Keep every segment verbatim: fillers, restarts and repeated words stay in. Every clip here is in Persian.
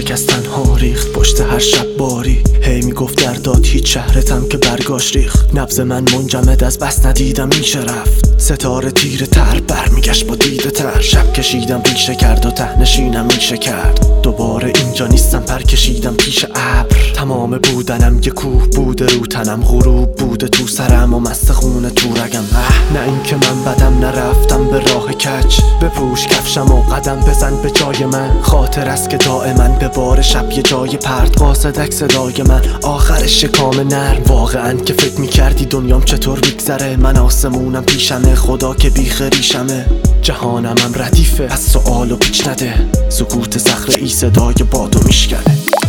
اشک از تنها ریخت پشت هر شب باری. هی میگفت درداد هیچ شهرتم که برگاش ریخت. نبض من منجمد از بس ندیدم میشه رفت. ستاره تیره تر برمیگشت با دیده تر. شب کشیدم ریشه کرد و ته نشینم میشه کرد. دوباره اینجا نیستم پر کشیدم پیش ابر. تمام بودنم یه کوه بوده رو تنم، غروب بوده تو سرم و مست خونه تو رگم. نه اینکه من بدم نرفتم به راه کج. بپوش کفشم و قدم بزن به جای من. خاطر است که دائما به بار شب یه جای پرت قاصدک صدای من. آخرش شکام نرم. واقعا که فکر میکردی دنیام چطور میگذره. من آسمونم پیشمه، خدا که بیخ ریشمه. جهانم هم ردیفه، از سؤال و پیچ نده. سکوت صخره ای صدای بادو میشکنه.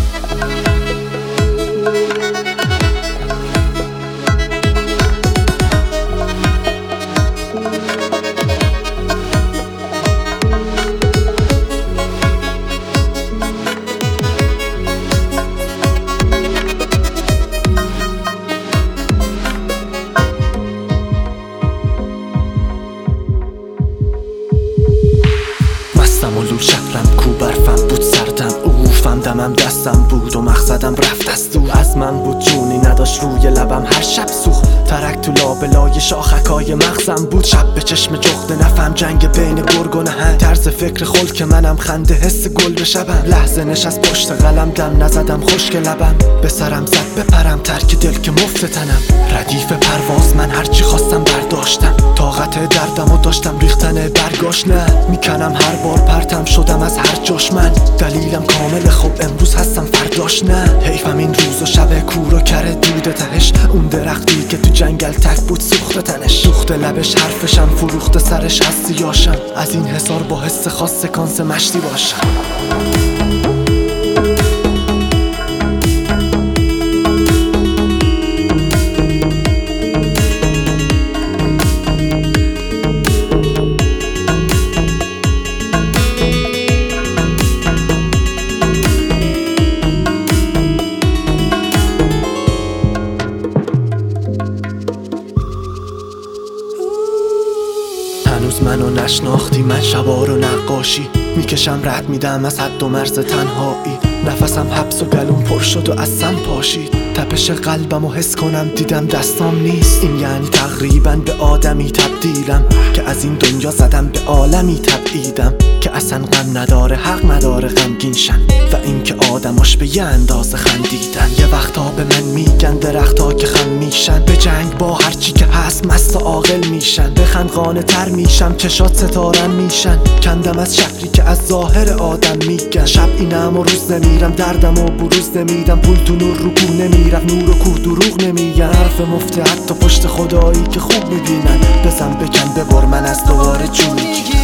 ملول شهرم کو برفم بود سردم، اوفم دمم دستم بود و مقصدم رفت از دور. از من بود جونی نداشت روی لبم هر شب سوخت. ترک تو لابلای شاخکای مغزم بود. شب به چشم جخت نفهم جنگ بین گرگ و نهنگ. طرز فکر خلق که منم خنده حس گل به شبم. لحظه نشست پشت قلم دم نزدم خشک لبم. به سرم زد بپرم ترک دل که مفت تنم. ردیف پرواز من هرچی خواستم برداشتم. طاقت دردم و داشتم ریختن برگاش نه. میکنم هر بار پرتم شدم از هر جاش من. دلیلم کامل خوب امروز هستم فرداش نه. حیفم این روز و شب کور و کره دود تهش. اون درختی که تو جنگل تک بود سوخت تنش. دوخت لبش حرفشم فروخت سرش از سیاشم. از این حسار با حس خاص سکانس مشتی باشم. هنوز منو نشناختی، من شبا رو نقاشی میکشم رد میدم از حد و مرز تنهایی. نفسم حبس و گلوم پر شد و از سم پاشید. تپش قلبم و حس کنم دیدم دستام نیست. این یعنی تقریبا به آدمی تبدیلم که از این دنیا زدم به عالمی تبعیدم که اصلا غم نداره حق نداره غمگین شن. و اینکه آدماش به یه اندازه خندیدن. یه وقتا به من میگن درختا که خم میشن. به جنگ با هرچی که هست مست و عاقل میشن. بخند قانه تر میشم چشات ستارم میشن. کندم از شهری که از ظاهر آدم میگن. شب اینم و روز نمیرم دردم و بروز نمیدم. پول تو نور رو کو نمیرفت نور و کوه دروغ نمیگن. حرف مفته حتی پشت خدایی که خوب میبینن. بزن بکن ببر من از دوباره جون میگی.